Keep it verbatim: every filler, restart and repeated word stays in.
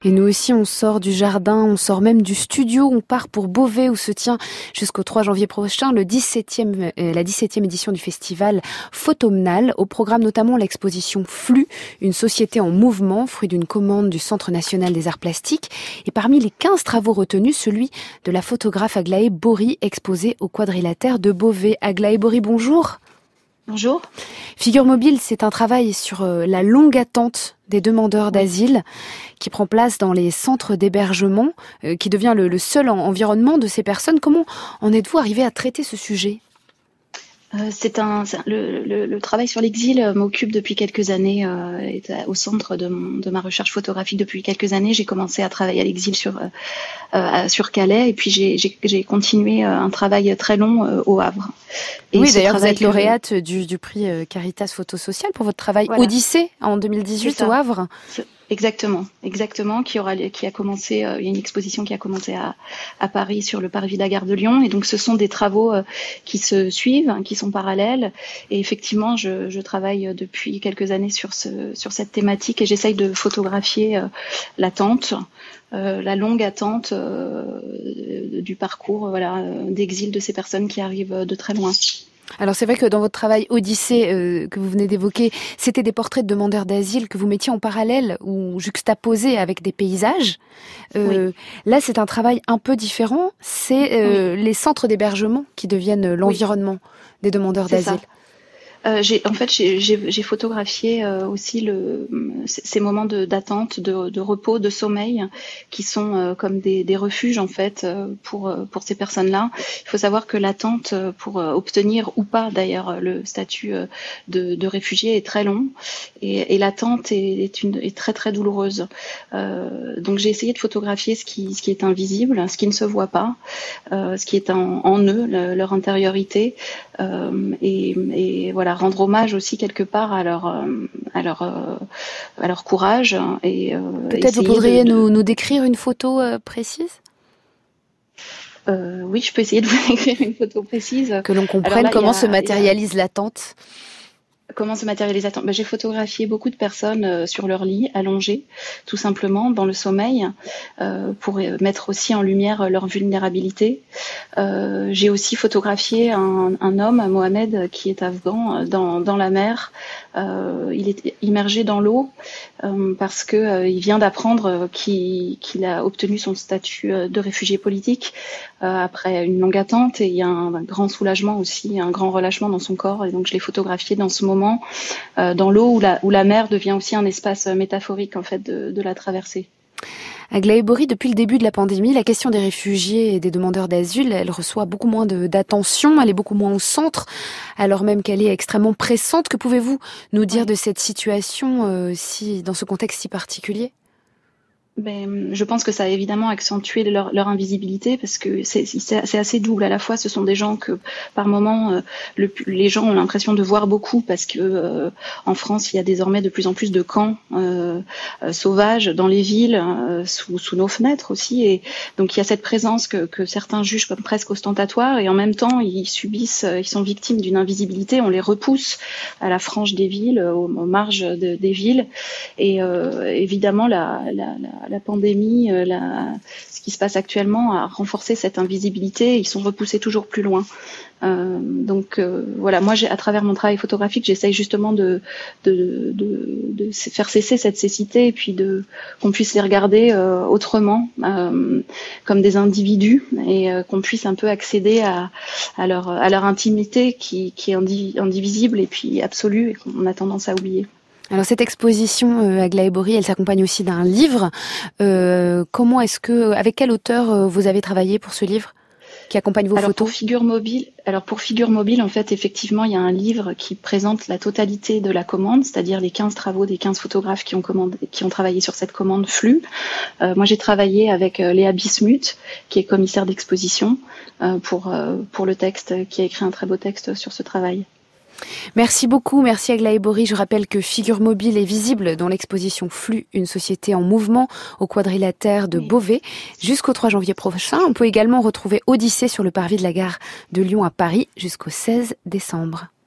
Et nous aussi, on sort du jardin, on sort même du studio, on part pour Beauvais où se tient jusqu'au trois janvier prochain le dix-septième, euh, la dix-septième édition du festival Photomnal. Au programme notamment l'exposition Flux, une société en mouvement, fruit d'une commande du Centre national des arts plastiques. Et parmi les quinze travaux retenus, celui de la photographe Aglaé Bory, exposé au Quadrilatère de Beauvais. Aglaé Bory, bonjour. Bonjour. Figure mobile, c'est un travail sur la longue attente des demandeurs d'asile qui prend place dans les centres d'hébergement, euh, qui devient le, le seul environnement de ces personnes. Comment en êtes-vous arrivé à traiter ce sujet ? Euh, c'est un, c'est un le, le, le travail sur l'exil m'occupe depuis quelques années, euh, est au centre de, mon, de ma recherche photographique depuis quelques années. J'ai commencé à travailler à l'exil sur euh, euh, sur Calais et puis j'ai, j'ai, j'ai continué un travail très long euh, au Havre. Et oui, d'ailleurs vous êtes lauréate que... du, du prix Caritas Photo Social pour votre travail voilà. Odyssée en deux mille dix-huit au Havre. C'est... Exactement, exactement, qui aura, qui a commencé, euh, il y a une exposition qui a commencé à, à Paris sur le parvis de la gare de Lyon, et donc ce sont des travaux euh, qui se suivent, hein, qui sont parallèles, et effectivement, je, je travaille depuis quelques années sur ce, sur cette thématique, et j'essaye de photographier euh, l'attente, euh, la longue attente euh, du parcours, voilà, d'exil de ces personnes qui arrivent de très loin. Alors c'est vrai que dans votre travail Odyssée euh, que vous venez d'évoquer, c'était des portraits de demandeurs d'asile que vous mettiez en parallèle ou juxtaposés avec des paysages. Euh, oui. Là c'est un travail un peu différent, c'est euh, oui. les centres d'hébergement qui deviennent l'environnement oui. des demandeurs c'est d'asile. Ça. Euh, j'ai, en fait, j'ai, j'ai, j'ai photographié euh, aussi le, ces moments de, d'attente, de, de repos, de sommeil, qui sont euh, comme des, des refuges en fait euh, pour pour ces personnes-là. Il faut savoir que l'attente pour euh, obtenir ou pas d'ailleurs le statut euh, de, de réfugié est très long et, et l'attente est, est, une, est très très douloureuse. Euh, donc j'ai essayé de photographier ce qui ce qui est invisible, ce qui ne se voit pas, euh, ce qui est en, en eux, le, leur intériorité euh, et, et voilà. Rendre hommage aussi quelque part à leur à leur à leur courage et peut-être vous pourriez de, de... nous nous décrire une photo euh, précise. Euh, oui, je peux essayer de vous décrire une photo précise que l'on comprenne là, comment a, se matérialise a... l'attente. Comment se matérialise l'attente ? Ben, j'ai photographié beaucoup de personnes euh, sur leur lit, allongées, tout simplement, dans le sommeil, euh, pour mettre aussi en lumière leur vulnérabilité. Euh, j'ai aussi photographié un, un homme, Mohamed, qui est afghan, dans, dans la mer. Euh, il est immergé dans l'eau euh, parce que euh, il vient d'apprendre qu'il, qu'il a obtenu son statut de réfugié politique euh, après une longue attente, et il y a un, un grand soulagement aussi, un grand relâchement dans son corps, et donc je l'ai photographié dans ce moment euh, dans l'eau où la, où la mer devient aussi un espace métaphorique en fait de, de la traversée. Aglaé Bory, depuis le début de la pandémie, la question des réfugiés et des demandeurs d'asile, elle reçoit beaucoup moins de, d'attention, elle est beaucoup moins au centre, alors même qu'elle est extrêmement pressante. Que pouvez-vous nous dire oui. de cette situation, euh, si, dans ce contexte si particulier ? Ben, je pense que ça a évidemment accentué leur, leur invisibilité parce que c'est, c'est, c'est assez double. À la fois, ce sont des gens que, par moment, euh, le, les gens ont l'impression de voir beaucoup parce que euh, en France, il y a désormais de plus en plus de camps euh, euh, sauvages dans les villes, euh, sous, sous nos fenêtres aussi. Et donc, il y a cette présence que, que certains jugent comme presque ostentatoire, et en même temps, ils subissent, ils sont victimes d'une invisibilité. On les repousse à la frange des villes, aux, aux marges de, des villes. Et euh, évidemment, la, la, la la pandémie, la, ce qui se passe actuellement a renforcé cette invisibilité. Ils sont repoussés toujours plus loin. Euh, donc euh, voilà, moi, j'ai, à travers mon travail photographique, j'essaye justement de, de, de, de faire cesser cette cécité et puis de qu'on puisse les regarder euh, autrement, euh, comme des individus, et euh, qu'on puisse un peu accéder à, à leur à leur intimité qui, qui est indi, indivisible et puis absolue et qu'on a tendance à oublier. Alors cette exposition euh, Aglaé Bory, elle s'accompagne aussi d'un livre. Euh, comment est-ce que, avec quel auteur euh, vous avez travaillé pour ce livre qui accompagne vos alors photos ? pour Figure Mobile, alors pour Figure Mobile, en fait, effectivement, il y a un livre qui présente la totalité de la commande, c'est-à-dire les quinze travaux des quinze photographes qui ont commandé, qui ont travaillé sur cette commande Flux. Euh, moi, j'ai travaillé avec euh, Léa Bismuth, qui est commissaire d'exposition, euh, pour euh, pour le texte, qui a écrit un très beau texte sur ce travail. Merci beaucoup, merci Aglaé Bory. Je rappelle que Figure Mobile est visible dans l'exposition Flux, une société en mouvement au Quadrilatère de Beauvais jusqu'au trois janvier prochain. On peut également retrouver Odyssée sur le parvis de la gare de Lyon à Paris jusqu'au seize décembre.